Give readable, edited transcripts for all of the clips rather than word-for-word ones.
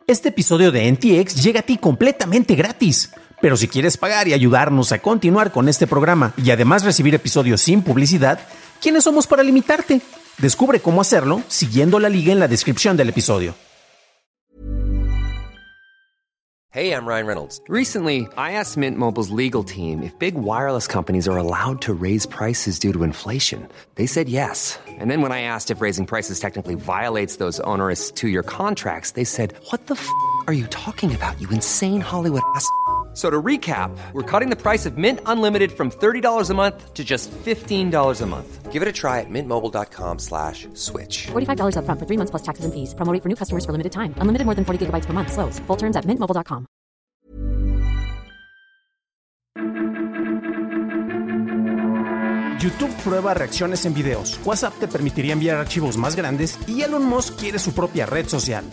Este episodio de NTX llega a ti completamente gratis. Pero si quieres pagar y ayudarnos a continuar con este programa y además recibir episodios sin publicidad, ¿quiénes somos para limitarte? Descubre cómo hacerlo siguiendo la liga en la descripción del episodio. Hey, I'm Ryan Reynolds. Recently, I asked Mint Mobile's legal team if big wireless companies are allowed to raise prices due to inflation. They said yes. And then when I asked if raising prices technically violates those onerous two-year contracts, they said, "What the f*** are you talking about, you insane Hollywood ass?" So to recap, we're cutting the price of Mint Unlimited from $30 a month to just $15 a month. Give it a try at mintmobile.com/switch. $45 up front for 3 months plus taxes and fees. Promo rate for new customers for limited time. Unlimited more than 40 gigabytes per month. Slows full terms at mintmobile.com. YouTube prueba reacciones en videos. WhatsApp te permitiría enviar archivos más grandes y Elon Musk quiere su propia red social.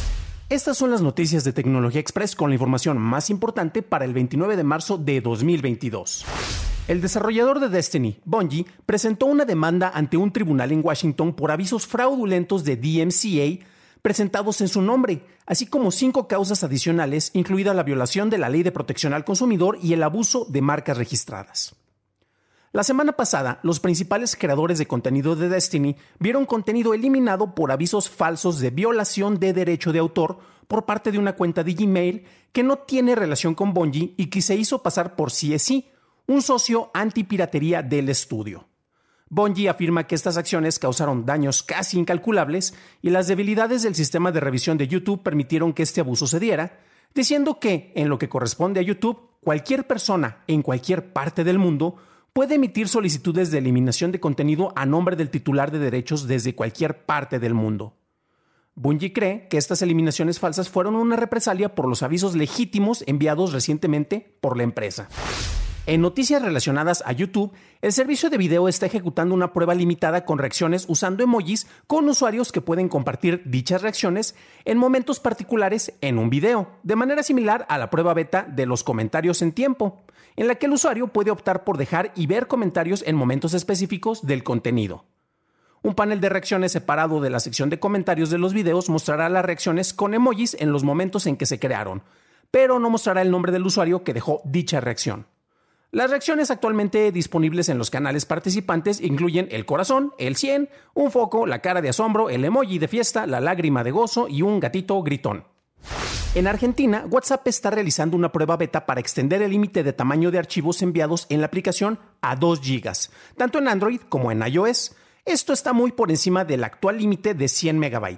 Estas son las noticias de Tecnología Express con la información más importante para el 29 de marzo de 2022. El desarrollador de Destiny, Bungie, presentó una demanda ante un tribunal en Washington por avisos fraudulentos de DMCA presentados en su nombre, así como 5 causas adicionales, incluida la violación de la Ley de Protección al Consumidor y el abuso de marcas registradas. La semana pasada, los principales creadores de contenido de Destiny vieron contenido eliminado por avisos falsos de violación de derecho de autor por parte de una cuenta de Gmail que no tiene relación con Bungie y que se hizo pasar por CSC, un socio antipiratería del estudio. Bungie afirma que estas acciones causaron daños casi incalculables y las debilidades del sistema de revisión de YouTube permitieron que este abuso se diera, diciendo que, en lo que corresponde a YouTube, cualquier persona en cualquier parte del mundo puede emitir solicitudes de eliminación de contenido a nombre del titular de derechos desde cualquier parte del mundo. Bungie cree que estas eliminaciones falsas fueron una represalia por los avisos legítimos enviados recientemente por la empresa. En noticias relacionadas a YouTube, el servicio de video está ejecutando una prueba limitada con reacciones usando emojis con usuarios que pueden compartir dichas reacciones en momentos particulares en un video, de manera similar a la prueba beta de los comentarios en tiempo, en la que el usuario puede optar por dejar y ver comentarios en momentos específicos del contenido. Un panel de reacciones separado de la sección de comentarios de los videos mostrará las reacciones con emojis en los momentos en que se crearon, pero no mostrará el nombre del usuario que dejó dicha reacción. Las reacciones actualmente disponibles en los canales participantes incluyen el corazón, el 100, un foco, la cara de asombro, el emoji de fiesta, la lágrima de gozo y un gatito gritón. En Argentina, WhatsApp está realizando una prueba beta para extender el límite de tamaño de archivos enviados en la aplicación a 2 GB, tanto en Android como en iOS. Esto está muy por encima del actual límite de 100 MB.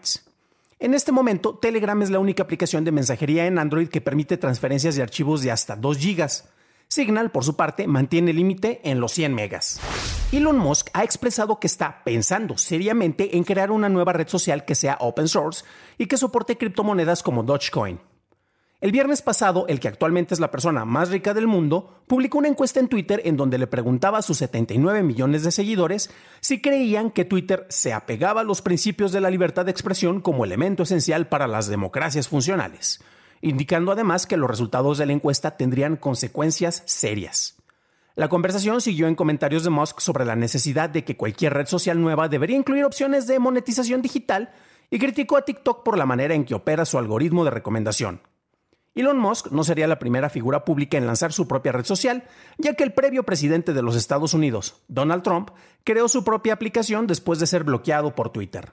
En este momento, Telegram es la única aplicación de mensajería en Android que permite transferencias de archivos de hasta 2 GB. Signal, por su parte, mantiene el límite en los 100 megas. Elon Musk ha expresado que está pensando seriamente en crear una nueva red social que sea open source y que soporte criptomonedas como Dogecoin. El viernes pasado, el que actualmente es la persona más rica del mundo, publicó una encuesta en Twitter en donde le preguntaba a sus 79 millones de seguidores si creían que Twitter se apegaba a los principios de la libertad de expresión como elemento esencial para las democracias funcionales, indicando además que los resultados de la encuesta tendrían consecuencias serias. La conversación siguió en comentarios de Musk sobre la necesidad de que cualquier red social nueva debería incluir opciones de monetización digital y criticó a TikTok por la manera en que opera su algoritmo de recomendación. Elon Musk no sería la primera figura pública en lanzar su propia red social, ya que el previo presidente de los Estados Unidos, Donald Trump, creó su propia aplicación después de ser bloqueado por Twitter.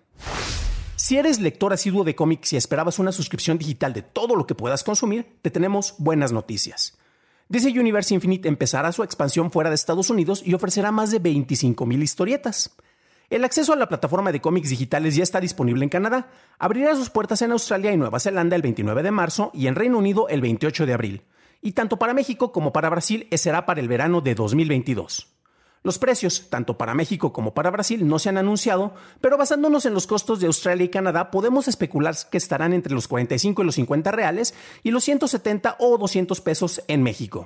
Si eres lector asiduo de cómics y esperabas una suscripción digital de todo lo que puedas consumir, te tenemos buenas noticias. DC Universe Infinite empezará su expansión fuera de Estados Unidos y ofrecerá más de 25,000 historietas. El acceso a la plataforma de cómics digitales ya está disponible en Canadá, abrirá sus puertas en Australia y Nueva Zelanda el 29 de marzo y en Reino Unido el 28 de abril. Y tanto para México como para Brasil será para el verano de 2022. Los precios, tanto para México como para Brasil, no se han anunciado, pero basándonos en los costos de Australia y Canadá, podemos especular que estarán entre los 45 y los 50 reales y los 170 o 200 pesos en México.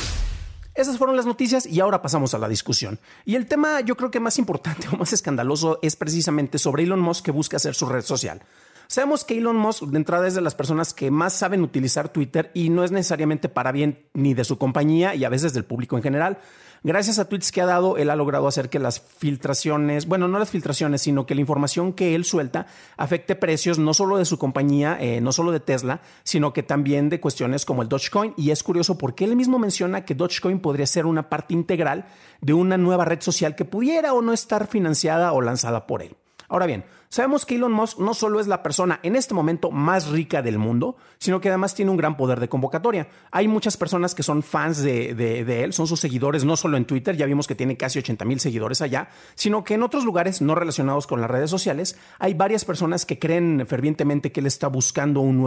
Esas fueron las noticias y ahora pasamos a la discusión. Y el tema yo creo que más importante o más escandaloso es precisamente sobre Elon Musk que busca hacer su red social. Sabemos que Elon Musk de entrada es de las personas que más saben utilizar Twitter y no es necesariamente para bien ni de su compañía y a veces del público en general. Gracias a tweets que ha dado, él ha logrado hacer que las filtraciones, bueno, no las filtraciones, sino que la información que él suelta afecte precios no solo de su compañía, no solo de Tesla, sino que también de cuestiones como el Dogecoin. Y es curioso porque él mismo menciona que Dogecoin podría ser una parte integral de una nueva red social que pudiera o no estar financiada o lanzada por él. Ahora bien, sabemos que Elon Musk no solo es la persona en este momento más rica del mundo, sino que además tiene un gran poder de convocatoria. Hay muchas personas que son fans de él, son sus seguidores, no solo en Twitter, ya vimos que tiene casi 80,000 seguidores allá, sino que en otros lugares no relacionados con las redes sociales hay varias personas que creen fervientemente que él está buscando un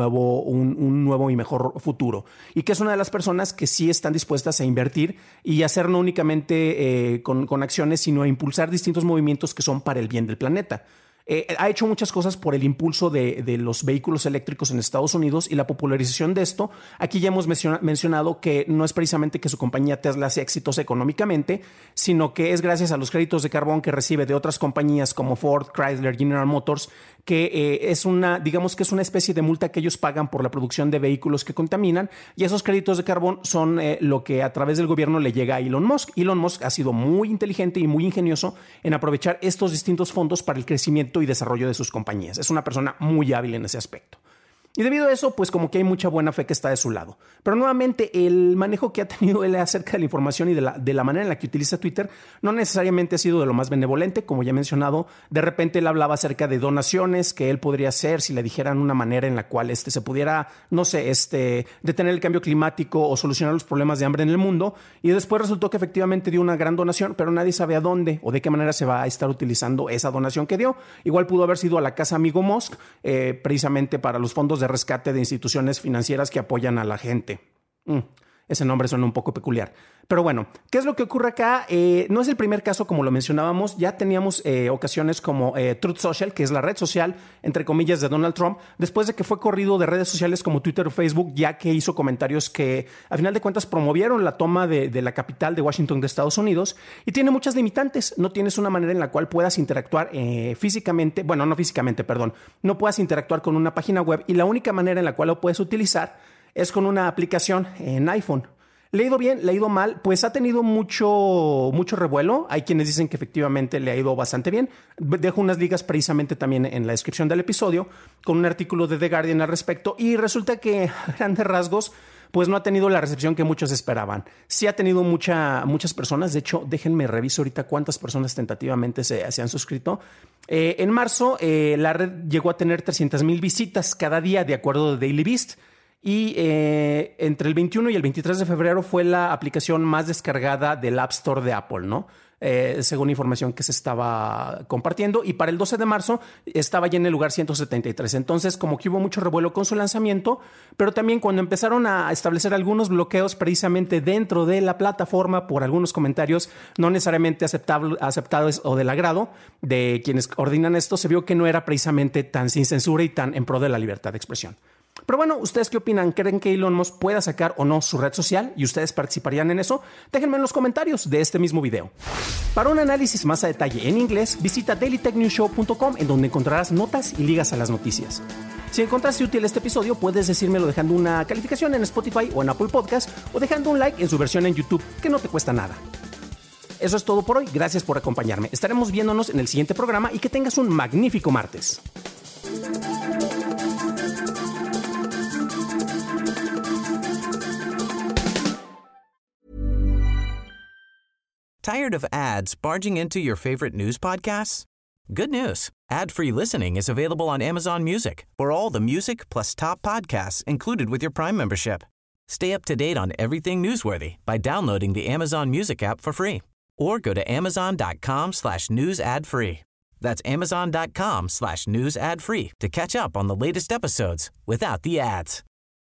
nuevo y mejor futuro y que es una de las personas que sí están dispuestas a invertir y hacer no únicamente con acciones, sino a impulsar distintos movimientos que son para el bien del planeta. Ha hecho muchas cosas por el impulso de los vehículos eléctricos en Estados Unidos y la popularización de esto. Aquí ya hemos mencionado que no es precisamente que su compañía Tesla sea exitosa económicamente, sino que es gracias a los créditos de carbón que recibe de otras compañías como Ford, Chrysler, General Motors, que es una especie de multa que ellos pagan por la producción de vehículos que contaminan, y esos créditos de carbón son lo que a través del gobierno le llega a Elon Musk. Elon Musk ha sido muy inteligente y muy ingenioso en aprovechar estos distintos fondos para el crecimiento y desarrollo de sus compañías. Es una persona muy hábil en ese aspecto. Y debido a eso, pues como que hay mucha buena fe que está de su lado. Pero nuevamente, el manejo que ha tenido él acerca de la información y de la manera en la que utiliza Twitter no necesariamente ha sido de lo más benevolente. Como ya he mencionado, de repente él hablaba acerca de donaciones que él podría hacer si le dijeran una manera en la cual se pudiera, no sé, detener el cambio climático o solucionar los problemas de hambre en el mundo. Y después resultó que efectivamente dio una gran donación, pero nadie sabe a dónde o de qué manera se va a estar utilizando esa donación que dio. Igual pudo haber sido a la Casa Amigo Musk, precisamente para los fondos de rescate de instituciones financieras que apoyan a la gente. Ese nombre suena un poco peculiar. Pero bueno, ¿qué es lo que ocurre acá? No es el primer caso, como lo mencionábamos. Ya teníamos ocasiones como Truth Social, que es la red social, entre comillas, de Donald Trump, después de que fue corrido de redes sociales como Twitter o Facebook, ya que hizo comentarios que, a final de cuentas, promovieron la toma de la capital de Washington de Estados Unidos, y tiene muchas limitantes. No tienes una manera en la cual puedas interactuar físicamente, bueno, no físicamente, perdón, no puedas interactuar con una página web, y la única manera en la cual lo puedes utilizar es con una aplicación en iPhone. ¿Le ha ido bien? ¿Le ha ido mal? Pues ha tenido mucho revuelo. Hay quienes dicen que efectivamente le ha ido bastante bien. Dejo unas ligas precisamente también en la descripción del episodio con un artículo de The Guardian al respecto, y resulta que a grandes rasgos pues no ha tenido la recepción que muchos esperaban. Sí ha tenido muchas personas. De hecho, déjenme reviso ahorita cuántas personas tentativamente se han suscrito. En marzo la red llegó a tener 300,000 visitas cada día, de acuerdo de Daily Beast. Y entre el 21 y el 23 de febrero fue la aplicación más descargada del App Store de Apple, ¿no? Según información que se estaba compartiendo. Y para el 12 de marzo estaba ya en el lugar 173. Entonces, como que hubo mucho revuelo con su lanzamiento, pero también cuando empezaron a establecer algunos bloqueos precisamente dentro de la plataforma por algunos comentarios no necesariamente aceptados o del agrado de quienes coordinan esto, se vio que no era precisamente tan sin censura y tan en pro de la libertad de expresión. Pero bueno, ¿ustedes qué opinan? ¿Creen que Elon Musk pueda sacar o no su red social? ¿Y ustedes participarían en eso? Déjenme en los comentarios de este mismo video. Para un análisis más a detalle en inglés, visita dailytechnewsshow.com, en donde encontrarás notas y ligas a las noticias. Si encontraste útil este episodio, puedes decírmelo dejando una calificación en Spotify o en Apple Podcast, o dejando un like en su versión en YouTube, que no te cuesta nada. Eso es todo por hoy. Gracias por acompañarme. Estaremos viéndonos en el siguiente programa y que tengas un magnífico martes. Tired of ads barging into your favorite news podcasts? Good news. Ad-free listening is available on Amazon Music for all the music plus top podcasts included with your Prime membership. Stay up to date on everything newsworthy by downloading the Amazon Music app for free or go to amazon.com/news ad free. That's amazon.com/news ad free to catch up on the latest episodes without the ads.